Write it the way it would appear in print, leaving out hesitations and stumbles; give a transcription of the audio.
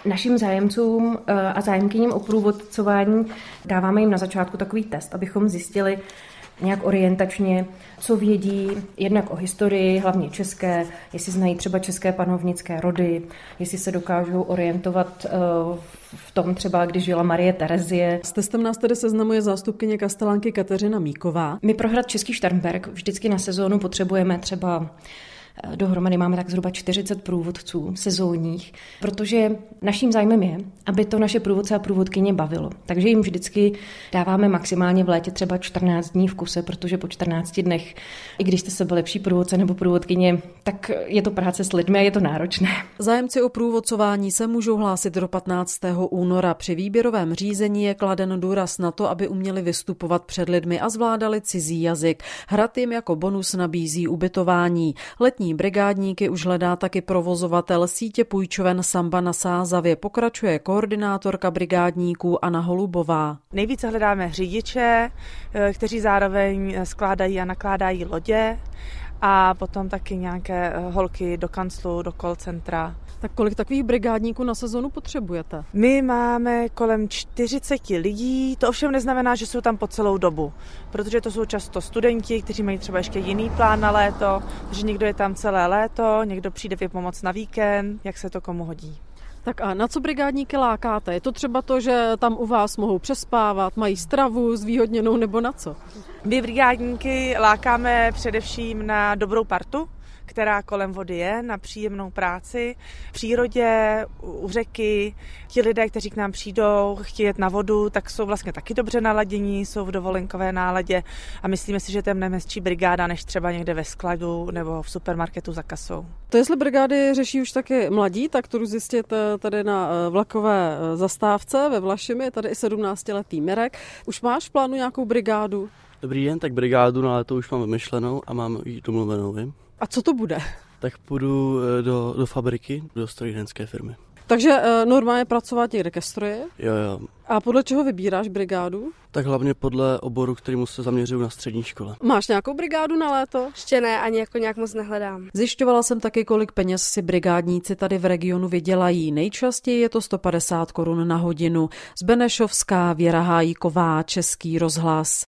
Našim zájemcům a zájemkyním o průvodcování dáváme jim na začátku takový test, abychom zjistili nějak orientačně, co vědí jednak o historii, hlavně české, jestli znají třeba české panovnické rody, jestli se dokážou orientovat v tom třeba, když žila Marie Terezie. S testem nás tedy seznamuje zástupkyně kastelánky Kateřina Míková. My pro hrad Český Šternberk vždycky na sezónu potřebujeme třeba dohromady máme tak zhruba 40 průvodců sezónních, protože naším zájmem je, aby to naše průvodce a průvodkyně bavilo. Takže jim vždycky dáváme maximálně v létě třeba 14 dní v kuse, protože po 14 dnech, i když jste sebelepší průvodce nebo průvodkyně, tak je to práce s lidmi a je to náročné. Zájemci o průvodcování se můžou hlásit do 15. února. Při výběrovém řízení je kladen důraz na to, aby uměli vystupovat před lidmi a zvládali cizí jazyk. Hrad jim jako bonus nabízí ubytování. Letní brigádníky už hledá taky provozovatel sítě půjčoven Samba na Sázavě. Pokračuje koordinátorka brigádníků Anna Holubová. Nejvíce hledáme řidiče, kteří zároveň skládají a nakládají lodě, a potom taky nějaké holky do kanclu, do call centra. Tak kolik takových brigádníků na sezonu potřebujete? My máme kolem 40 lidí, to ovšem neznamená, že jsou tam po celou dobu, protože to jsou často studenti, kteří mají třeba ještě jiný plán na léto, takže někdo je tam celé léto, někdo přijde vypomoct na víkend, jak se to komu hodí. Tak a na co brigádníky lákáte? Je to třeba to, že tam u vás mohou přespávat, mají stravu zvýhodněnou nebo na co? My brigádníky lákáme především na dobrou partu, která kolem vody je, na příjemnou práci, v přírodě, u řeky. Ti lidé, kteří k nám přijdou, chtějí jet na vodu, tak jsou vlastně taky dobře naladění, jsou v dovolenkové náladě a myslíme si, že to je mnohem hezčí brigáda, než třeba někde ve skladu nebo v supermarketu za kasou. To jestli brigády řeší už taky mladí, tak to jdu zjistit tady na vlakové zastávce ve Vlašimi, tady i 17letý Mirek. Už máš v plánu nějakou brigádu? Dobrý den, tak brigádu na léto už mám vymyšlenou a mám ji domluvenou, vím. A co to bude? Tak půjdu do fabriky, do strojírenské firmy. Takže normálně pracovat někde ke stroji? Jo. A podle čeho vybíráš brigádu? Tak hlavně podle oboru, kterému se zaměřuju na střední škole. Máš nějakou brigádu na léto? Ještě ne, ani jako nějak moc nehledám. Zjišťovala jsem taky, kolik peněz si brigádníci tady v regionu vydělají. Nejčastěji je to 150 korun na hodinu. Z Benešovská, Věra Hájíková, Český rozhlas.